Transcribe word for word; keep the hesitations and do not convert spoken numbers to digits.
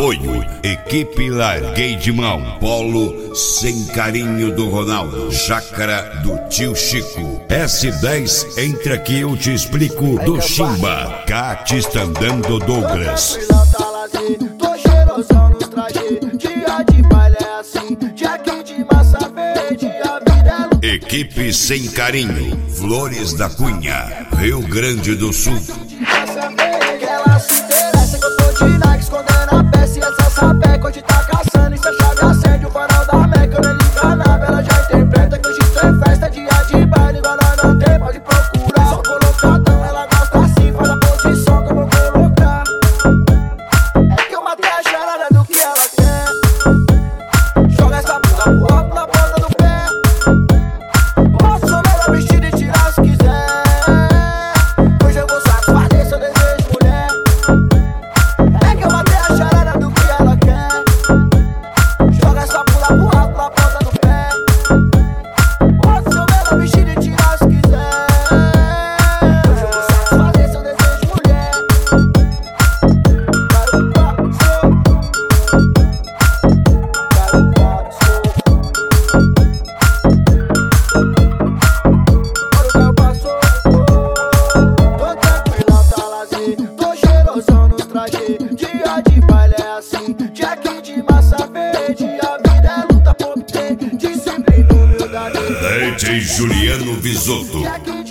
Apoio: Equipe Larguei de Mão, Polo Sem Carinho do Ronaldo, Chácara do Tio Chico, S dez, entra que eu te explico do Chimba, Cate Estandando Douglas. Tô cheirosão nos traje, dia de baile é assim, jack de massa verde, a vida é... Equipe Sem Carinho, Flores da Cunha, Rio Grande do Sul. Ela se interessa que eu tô de Nike, escondendo a peça e essa sapeca. Hoje tá caçando e se a chave acende o farol da Meca. Eu nem liga nada, ela já interpreta que hoje tem festa, dia de baile, igual nós não tem, pode procurar. Só colocadão, ela gosta assim, faz a posição que eu vou colocar. É que eu matei a charada do que ela quer. Joga essa bunda pro alto na ponta do pé. Posso somar a vestida e tirar se quiser. Hoje eu vou satisfazer seu desejo, mulher. É que eu matei a charada do que ela quer. Joga essa bunda pro alto na ponta do pé. Posso somar a vestida e tirar se quiser. Hoje eu vou satisfazer seu desejo, mulher. Tô tranquilão, tá lazer, tô cheirosão nos traje, dia de baile é assim, jack de massa verde, a vida é luta por ter, disciplina, humildade. D J Juliano Visotto.